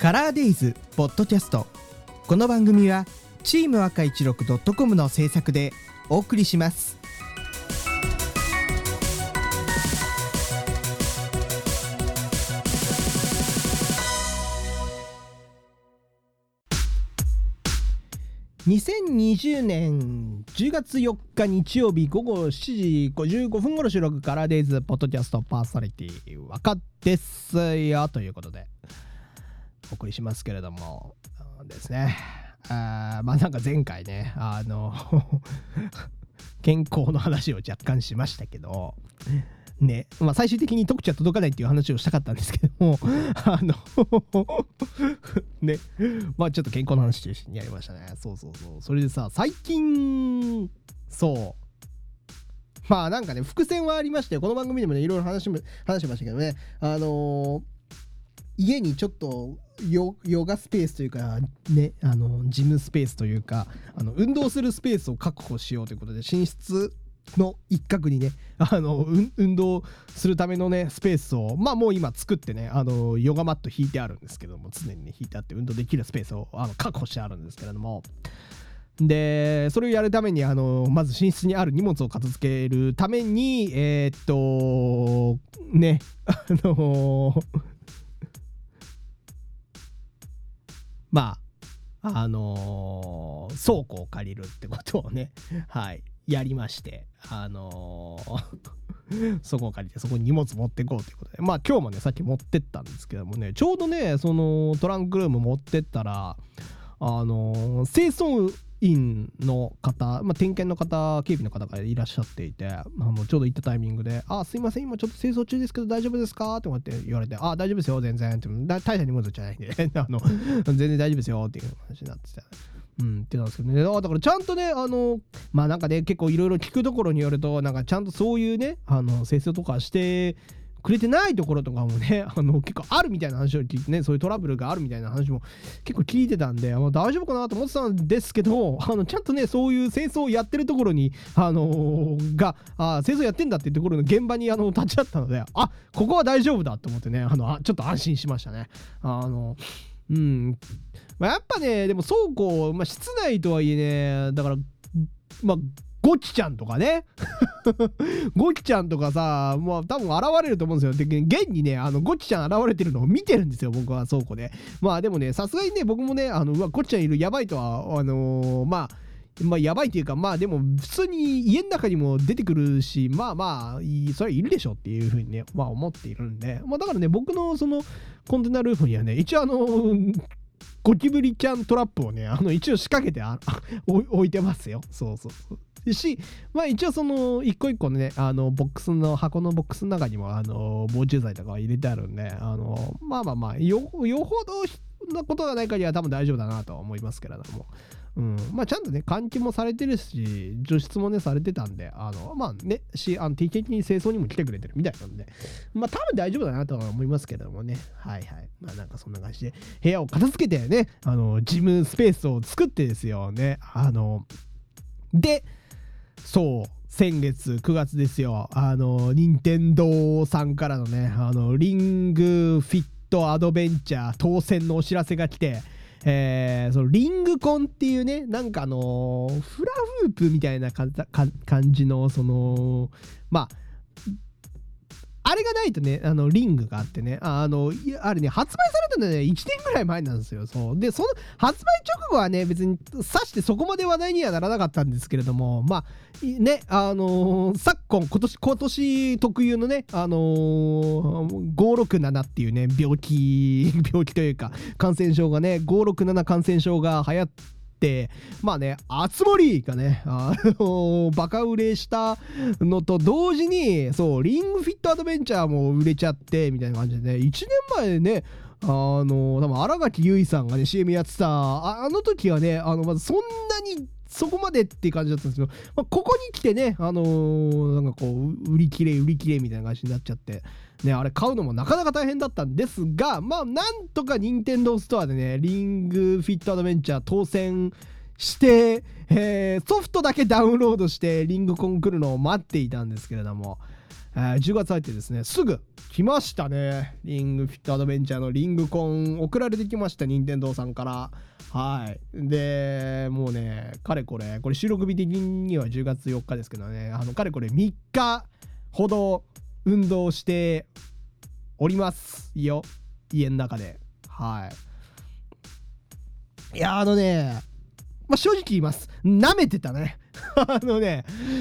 カラーデイズポッドキャスト。この番組はチーム赤16 .com の制作でお送りします。2020年10月4日日曜日午後7時55分頃収録、カラーデイズポッドキャストパーソナリティ若ですよということでお送りしますけれどもですね、なんか前回ね健康の話を若干しましたけどね、最終的に特徴届かないっていう話をしたかったんですけどもね、ちょっと健康の話中心にやりましたね。そうそれでさ、最近なんかね伏線はありまして、この番組でもねいろいろ話しましたけどね、家にちょっとヨガスペースというかね、ジムスペースというか運動するスペースを確保しようということで、寝室の一角にね運動するためのねスペースをもう今作ってねヨガマット引いてあるんですけども、常にね引いてあって運動できるスペースを確保してあるんですけれども、でそれをやるためにまず寝室にある荷物を片付けるためにね倉庫を借りるってことをねやりまして、そこを借りてそこに荷物持っていこうということで、今日もねさっき持ってったんですけどもね、ちょうどねそのトランクルーム持ってったら清掃員の方、点検の方、警備の方がいらっしゃっていて、ちょうど行ったタイミングで「すいません今ちょっと清掃中ですけど大丈夫ですか?」って言われて「大丈夫ですよ全然」って大した荷物じゃないんで全然大丈夫ですよっていう話になっててってなんですけどね。だからちゃんとねなんかね結構いろいろ聞くところによると、なんかちゃんとそういうね清掃とかしてくれてないところとかもね結構あるみたいな話を聞いてね、そういうトラブルがあるみたいな話も結構聞いてたんで、大丈夫かなと思ってたんですけど、ちゃんとねそういう清掃をやってるところに清掃やってんだっていうところの現場に立ち会ったので、ここは大丈夫だと思ってねちょっと安心しましたね。やっぱねでも倉庫、室内とはいえね、だからゴキちゃんとかねゴキちゃんとかさ、多分現れると思うんですよ。で現にねゴキちゃん現れてるのを見てるんですよ、僕は倉庫で。でもねさすがにね僕もねゴキちゃんいるやばいとはやばいっていうか、でも普通に家の中にも出てくるし、それはいるでしょっていう風にね思っているんで、だからね僕のそのコンテナルームにはね一応ゴキブリちゃんトラップをね一応仕掛けて置いてますよ。そうし、一応その一個一個ね箱のボックスの中にも防虫剤とかは入れてあるんで、よほどなことがない限りは多分大丈夫だなとは思いますけれども、ちゃんとね換気もされてるし除湿もねされてたんで定期的に清掃にも来てくれてるみたいなんで多分大丈夫だなとは思いますけれどもね。なんかそんな感じで部屋を片付けてねジムスペースを作ってですよね。で先月9月ですよ、任天堂さんからのねリングフィットアドベンチャー当選のお知らせが来て、そのリングコンっていうねなんかフラフープみたいな感じのあれがないとねリングがあってねあれね発売されたのね1年ぐらい前なんですよ。でその発売直後はね別にさしてそこまで話題にはならなかったんですけれども、ね昨今年特有のね567っていうね病気というか感染症がね567感染症が流行ってあつ森がねバカ売れしたのと同時にリングフィットアドベンチャーも売れちゃってみたいな感じでね、1年前ね多分新垣結衣さんがね CM やってた時はねまずそんなにそこまでっていう感じだったんですけど、ここに来てねなんかこう売り切れみたいな感じになっちゃってね、あれ買うのもなかなか大変だったんですが、なんとか任天堂ストアでねリングフィットアドベンチャー当選して、ソフトだけダウンロードしてリングコン来るのを待っていたんですけれども、 10月入ってですね、すぐ来ましたね。リングフィットアドベンチャーのリングコン送られてきました、任天堂さんから。はい。で、もうね、かれこれ収録日的には10月4日ですけどね、かれこれ3日ほど運動しておりますよ。家の中で。はい。いや、正直言います。舐めてたね。そんな辛くない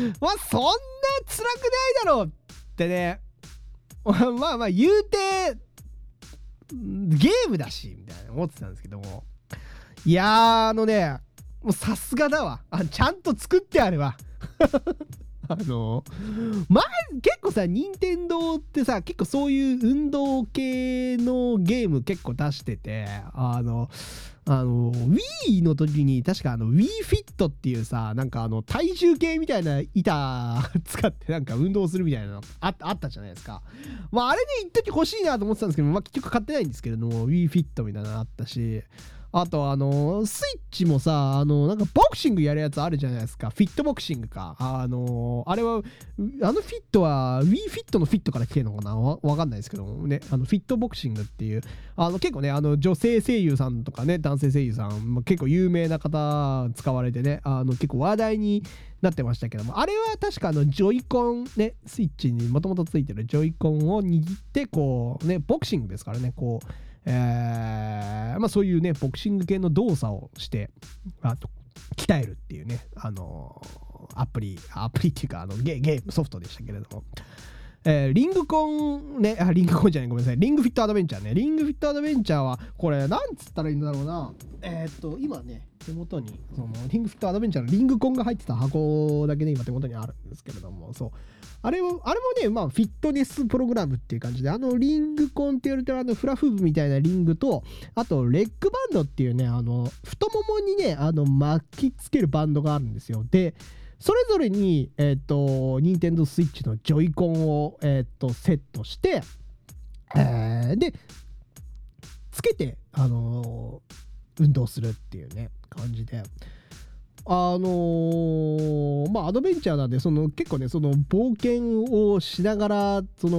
だろうってね。まあ言うてゲームだしみたいな思ってたんですけども、いやもうさすがだわ。ちゃんと作ってあるわ。結構さ、任天堂ってさ、結構そういう運動系のゲーム結構出してて、Wii の時に確かWii Fit っていうさ、なんか体重計みたいな板使ってなんか運動するみたいなのあったじゃないですか。まああれで一時欲しいなと思ってたんですけど、まあ結局買ってないんですけれども、Wii Fit みたいなのあったし、あとスイッチもさ、なんかボクシングやるやつあるじゃないですか。フィットボクシングか。あれは、フィットは Wii フィットのフィットから来てるのかな、わかんないですけどもね。フィットボクシングっていう、結構ね、女性声優さんとかね、男性声優さん、結構有名な方使われてね、結構話題になってましたけども、あれは確かジョイコンね、スイッチにもともとついてるジョイコンを握って、こうね、ボクシングですからね、こう、まあそういうねボクシング系の動作をして鍛えるっていうねアプリっていうかゲームソフトでしたけれども、リングコンね、リングコンじゃない、ごめんなさい、リングフィットアドベンチャーね。リングフィットアドベンチャーはこれなんつったらいいんだろうな。今ね手元にそのリングフィットアドベンチャーのリングコンが入ってた箱だけね今手元にあるんですけれども、そうあれもね、まあフィットネスプログラムっていう感じで、リングコンって言われてるフラフープみたいなリングと、あとレッグバンドっていうね、太ももにね巻きつけるバンドがあるんですよ。でそれぞれに任天堂スイッチのジョイコンをセットして、でつけて運動するっていうね感じで、まあアドベンチャーなんで結構ね冒険をしながら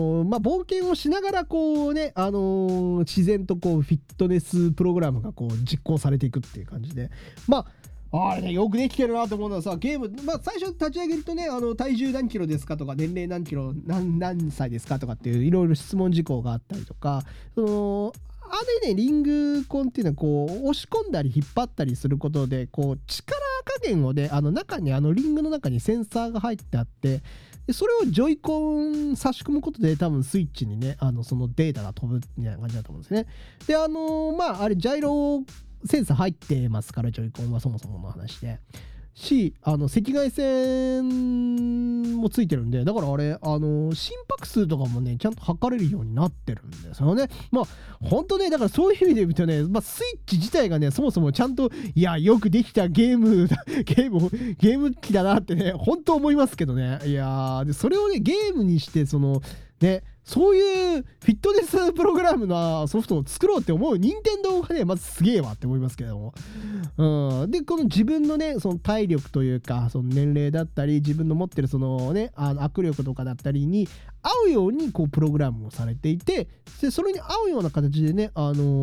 こうね自然とこうフィットネスプログラムがこう実行されていくっていう感じで、まああれねよくできてるなと思うのはさ、ゲーム最初立ち上げるとね体重何キロですかとか年齢何キロ何歳ですかとかっていういろいろ質問事項があったりとか、あれねリングコンっていうのはこう押し込んだり引っ張ったりすることでこう力加減をね中にリングの中にセンサーが入ってあって、でそれをジョイコン差し込むことで多分スイッチにねそのデータが飛ぶみたいな感じだと思うんですね。であれジャイロセンサー入ってますから、ジョイコンはそもそもの話で赤外線もついてるんで、だからあれ心拍数とかもねちゃんと測れるようになってるんですよね。まあ本当ね、だからそういう意味で言うとね、スイッチ自体がねそもそもちゃんとよくできたゲーム機だなってね本当思いますけどね。いやでそれをねゲームにしてそういうフィットネスプログラムのソフトを作ろうって思う任天堂がねまずすげえわって思いますけども、でこの自分のね体力というか年齢だったり自分の持ってる握力とかだったりに合うようにこうプログラムをされていて、でそれに合うような形でね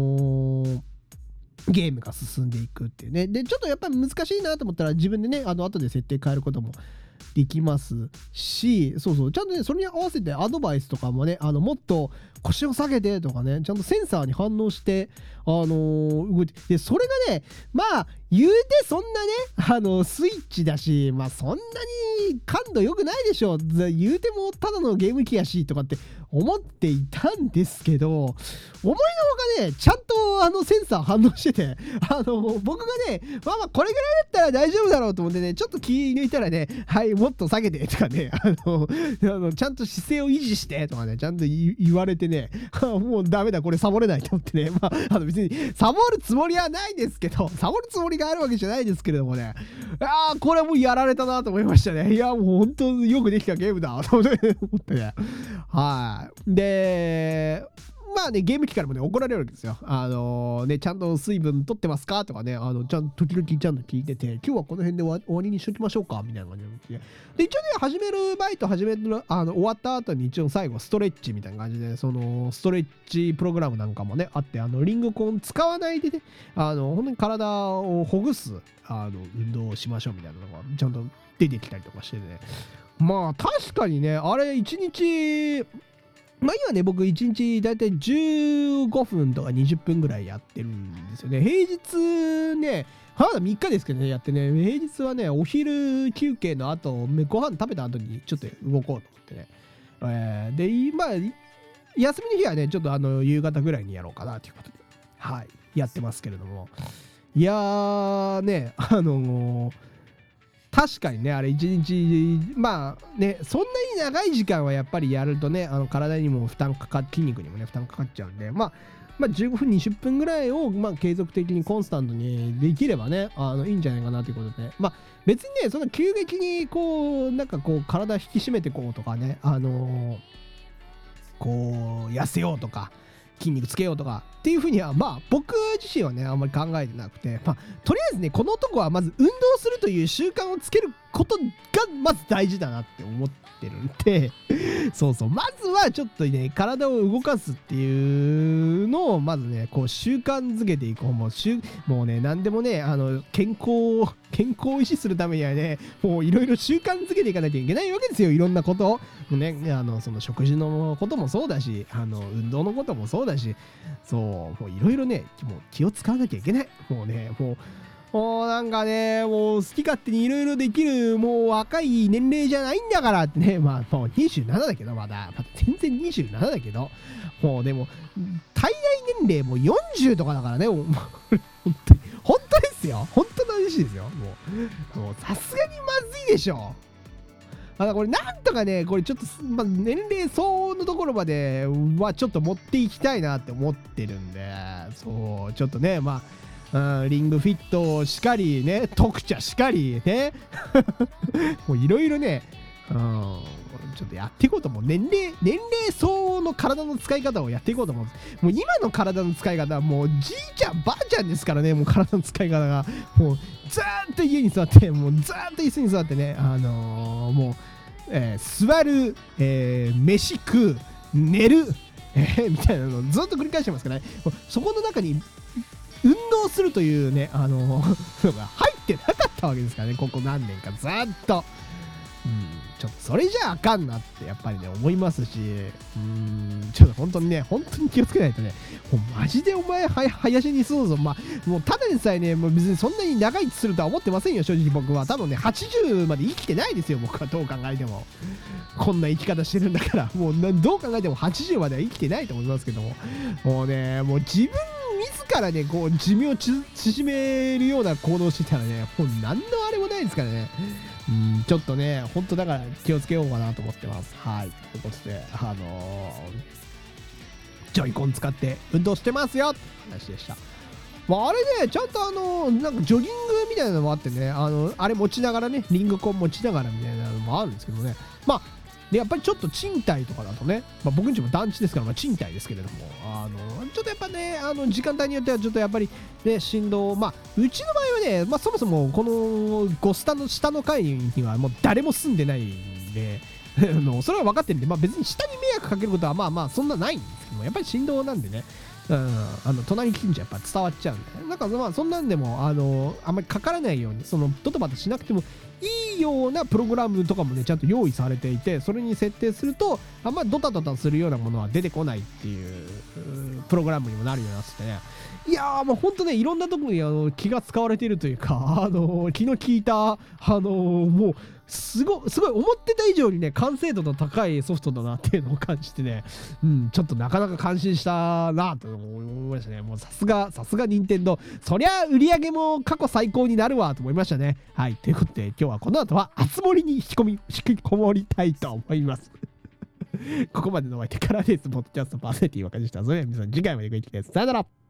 ゲームが進んでいくっていうね。でちょっとやっぱり難しいなと思ったら自分でね後で設定変えることもできますし、ちゃんとねそれに合わせてアドバイスとかもねもっと腰を下げてとかねちゃんとセンサーに反応して動いて、でそれがね言うてそんなねスイッチだしそんなに感度良くないでしょ、言うてもただのゲーム機やしとかって思っていたんですけど、思いのほかねちゃんとセンサー反応してて僕がねこれぐらいだったら大丈夫だろうと思ってねちょっと気抜いたらねもっと下げてとかねちゃんと姿勢を維持してとかねちゃんと言われてねもうダメだこれサボれないと思ってね別にサボるつもりはないですけど、サボるつもりがあるわけじゃないですけれどもね、これはもうやられたなと思いましたね。いやもう本当よくできたゲームだと思ってねでまあね、ゲーム機からもね、怒られるわけですよ。ね、ちゃんと水分取ってますかとかね、ちゃんと時々ちゃんと聞いてて、今日はこの辺で終わりにしときましょうかみたいな感じで。で、一応ね、始める前と終わった後に一応最後、ストレッチみたいな感じで、その、ストレッチプログラムなんかもね、あって、リングコン使わないでね、本当に体をほぐす、運動をしましょうみたいなのが、ちゃんと出てきたりとかしてね。まあ、確かにね、あれ、1日、まあ今ね、僕1日だいたい15分とか20分ぐらいやってるんですよね。平日ね、まだ3日ですけどね、やってね、平日はね、お昼休憩の後、ご飯食べた後にちょっと動こうと思ってね。で、今、休みの日はね、ちょっと夕方ぐらいにやろうかなということで、はい、やってますけれども。いやーね、確かにね、あれ一日、まあね、そんなに長い時間はやっぱりやるとね、体にも筋肉にもね、負担かかっちゃうんで、まあ15分、20分ぐらいを、まあ、継続的にコンスタントにできればね、いいんじゃないかなということで、まあ、別にね、そんな急激に、なんか体引き締めてこうとかね、痩せようとか、筋肉つけようとかっていうふうにはまあ僕自身はねあんまり考えてなくて、まあとりあえずねこの男はまず運動するという習慣をつけることがまず大事だなって思ってるんでそうまずはちょっとね体を動かすっていうのをまずね習慣づけていこう。もうね何でもね健康を維持するためにはねもういろいろ習慣づけていかなきゃいけないわけですよ。いろんなことをねその食事のこともそうだし運動のこともそうだしもういろいろねもう気を使わなきゃいけない。もうなんかねもう好き勝手にいろいろできるもう若い年齢じゃないんだからってね。まあもう27だけどまだ全然27だけどもうでも体内年齢も40とかだからね。本当ですよ。本当の話ですよ。もうさすがにまずいでしょ。これなんとかねこれちょっと、まあ、年齢相応のところまではちょっと持っていきたいなって思ってるんで、そうちょっとねまあリングフィットしかりね特茶しかりねもういろいろねちょっとやっていこうと思う。年齢相応の体の使い方をやっていこうと思う。もう今の体の使い方はもうじいちゃんばあちゃんですからね。もう体の使い方がもうずーっと家に座ってもうずーっと椅子に座ってねもう座る、飯食う寝る、みたいなのをずっと繰り返してますからね。そこの中に運動するというねのが入ってなかったわけですからね。ここ何年かずっとちょっとそれじゃあかんなってやっぱりね思いますし、ちょっと本当に気をつけないとね。もうマジでお前林に住むぞ。まあもうただでさえねもう別にそんなに長生きするとは思ってませんよ。正直僕は多分ね80まで生きてないですよ。僕はどう考えてもこんな生き方してるんだからもうどう考えても80までは生きてないと思いますけども、もうねもう自らね寿命を縮めるような行動してたらねもう何のあれもないですからね。ちょっとね本当だから気をつけようかなと思ってます。はい、ということでジョイコン使って運動してますよって話でした。まあ、あれねちゃんとなんかジョギングみたいなのもあってねあれ持ちながらねリングコン持ちながらみたいなのもあるんですけどね。まあでやっぱりちょっと賃貸とかだとね、まあ、僕んちも団地ですから、まあ、賃貸ですけれどもちょっとやっぱね時間帯によってはちょっとやっぱりね振動まあうちの場合はね、まあ、そもそもこの下の階にはもう誰も住んでないんでそれは分かってるんで、まあ、別に下に迷惑かけることはまあまあそんなないんですけども、やっぱり振動なんでね隣近所やっぱ伝わっちゃうんで、なんかまあそんなんでもあんまりかからないようにドタバタしなくてもいいようなプログラムとかもねちゃんと用意されていて、それに設定するとあんまりドタドタするようなものは出てこないっていうプログラムにもなるようになってね。いやーもうほんとねいろんなところに気が使われているというか気の利いたもうすごい思ってた以上にね完成度の高いソフトだなっていうのを感じてね、ちょっとなかなか感心したなと思いましたね。もうさすが任天堂、そりゃ売り上げも過去最高になるわと思いましたね。はい、ということで今日はこの後はあつ森に引きこもりたいと思いますここまでのお相手からです。ポッドキャストパーソナリティ若でした。それでは皆さん次回までご一緒ください。さよなら。